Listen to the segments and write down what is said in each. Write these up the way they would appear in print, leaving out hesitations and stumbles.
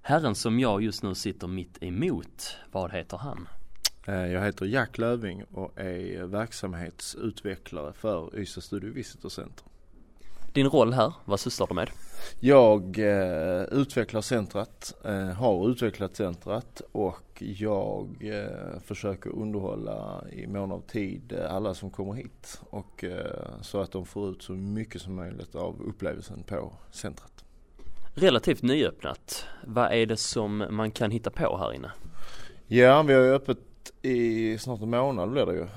Herren som jag just nu sitter mitt emot, vad heter han? Jag heter Jack Löving och är verksamhetsutvecklare för Ystad Studio Visitor Center. Din roll här, vad sysslar du med? Jag utvecklar centret, har utvecklat centret och jag försöker underhålla i mån av tid alla som kommer hit och så att de får ut så mycket som möjligt av upplevelsen på centret. Relativt nyöppnat. Vad är det som man kan hitta på här inne? Ja, vi har ju öppet i snart en månad blir det ju.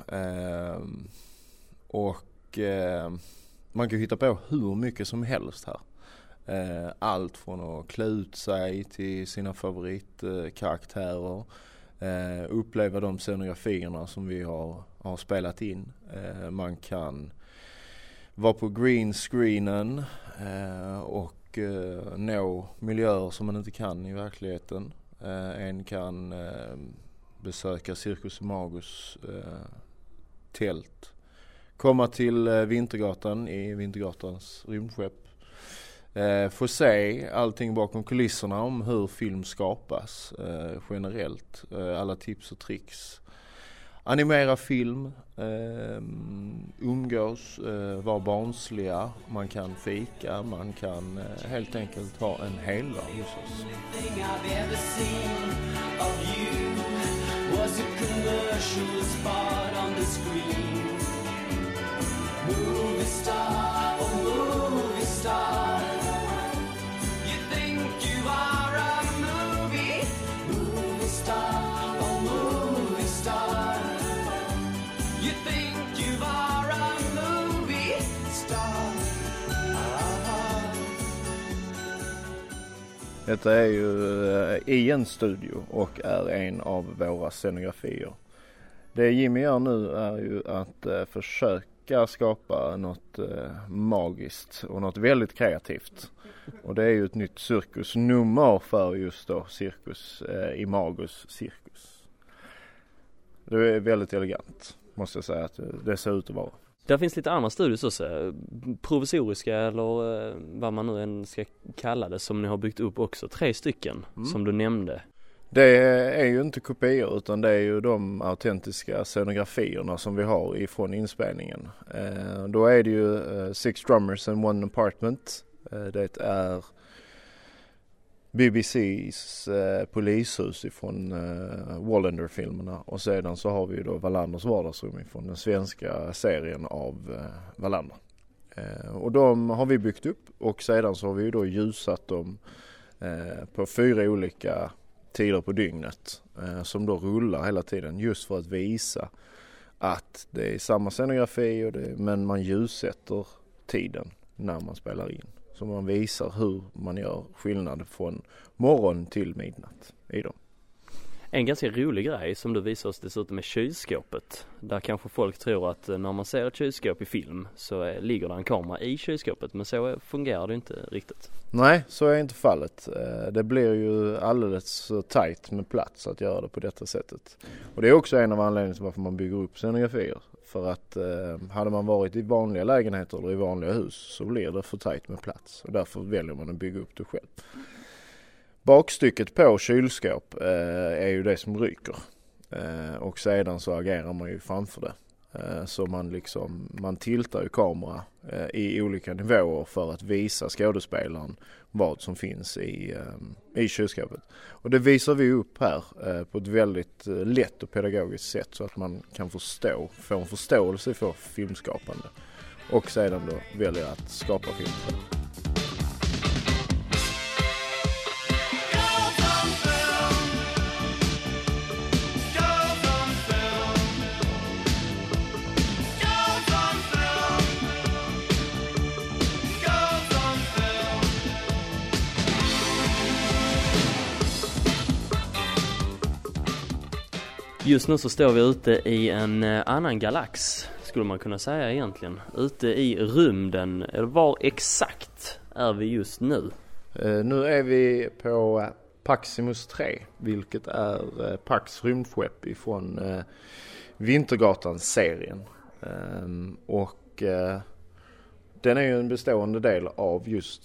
Man kan hitta på hur mycket som helst här. Allt från att klä ut sig till sina favoritkaraktärer. Uppleva de scenografierna som vi har spelat in. Man kan vara på green screenen och nå miljöer som man inte kan i verkligheten. En kan besöka Cirkus Magus tält. Komma till Vintergatan i Vintergatans rymdskepp. Få se allting bakom kulisserna om hur film skapas generellt. Alla tips och tricks. Animera film, umgås, vara barnsliga. Man kan fika, man kan helt enkelt ha en hel dag hos oss. Movie star, oh movie star. You think you are a movie star, oh movie star. You think you are a movie star. Detta är ju i en studio och är en av våra scenografier. Det Jimmy gör nu är ju att försöka skapa något magiskt och något väldigt kreativt. Och det är ju ett nytt cirkusnummer för just då Cirkus i Magus cirkus. Det är väldigt elegant, måste jag säga att det ser ut att vara. Där finns lite andra studios också, provisoriska eller vad man nu än ska kalla det, som ni har byggt upp också. 3 stycken som du nämnde. Det är ju inte kopior utan det är ju de autentiska scenografierna som vi har ifrån inspelningen. Då är det ju 6 drummers and 1 apartment. Det är BBCs polishus ifrån Wallander-filmerna och sedan så har vi ju då Wallanders vardagsrum ifrån den svenska serien av Wallander. Och de har vi byggt upp och sedan så har vi ju då ljusat dem på 4 olika tider på dygnet som då rullar hela tiden just för att visa att det är samma scenografi men man ljussätter tiden när man spelar in. Så man visar hur man gör skillnad från morgon till midnatt i dem. En ganska rolig grej som du visar oss dessutom är kylskåpet. Där kanske folk tror att när man ser ett kylskåp i film så ligger det en kamera i kylskåpet. Men så fungerar det inte riktigt. Nej, så är inte fallet. Det blir ju alldeles så tajt med plats att göra det på detta sättet. Och det är också en av anledningarna till varför man bygger upp scenografier. För att hade man varit i vanliga lägenheter eller i vanliga hus så blir det för tajt med plats. Och därför väljer man att bygga upp det själv. Bakstycket på kylskåp är ju det som ryker och sedan så agerar man ju framför det. Så man tiltar ju kamera i olika nivåer för att visa skådespelaren vad som finns i kylskåpet. Och det visar vi upp här på ett väldigt lätt och pedagogiskt sätt så att man kan få en förståelse för filmskapande och sedan då välja att skapa film. Just nu så står vi ute i en annan galax, skulle man kunna säga egentligen. Ute i rymden. Var exakt är vi just nu? Nu är vi på Paximus 3, vilket är Pax rymdskepp ifrån Vintergatan-serien. Och den är ju en bestående del av just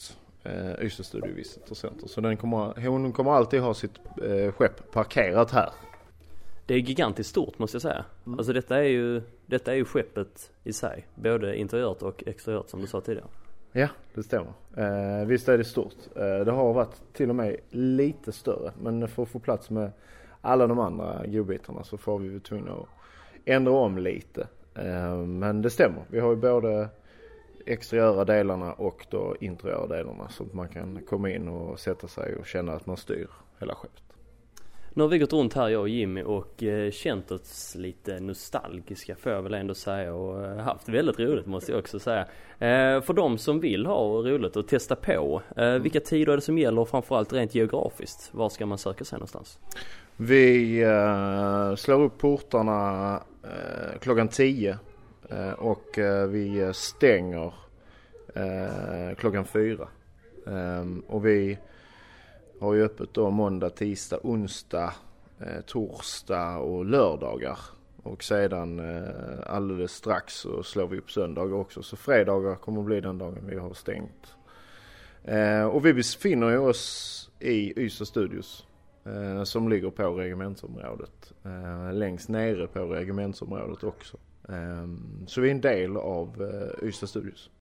Ystad Studio Visitor Center. Så hon kommer alltid ha sitt skepp parkerat här. Det är gigantiskt stort måste jag säga. Alltså detta är ju skeppet i sig. Både interiört och exteriört som du sa tidigare. Ja, det stämmer. Visst är det stort. Det har varit till och med lite större. Men för att få plats med alla de andra godbitarna så får vi tvungna att ändra om lite. Men det stämmer. Vi har ju både exteriöra delarna och då interiöra delarna. Så att man kan komma in och sätta sig och känna att man styr hela skeppet. Nu har vi gått runt här, jag och Jimmy, och känt oss lite nostalgiska får jag väl ändå säga, och haft väldigt roligt måste jag också säga. För de som vill ha roligt och testa på, vilka tider är det som gäller, och framförallt rent geografiskt, var ska man söka sig någonstans? Vi slår upp portarna klockan 10 och vi stänger klockan 4. Och vi har ju öppet då måndag, tisdag, onsdag, torsdag och lördagar. Och sedan alldeles strax så slår vi upp söndagar också. Så fredagar kommer att bli den dagen vi har stängt. Och vi befinner ju oss i Ystad Studios som ligger på regementsområdet. Längst nere på regementsområdet också. Så vi är en del av Ystad Studios.